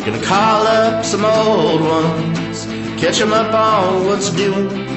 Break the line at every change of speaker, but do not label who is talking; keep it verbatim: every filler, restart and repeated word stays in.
Gonna call up some old ones, catch 'em up on what's doing.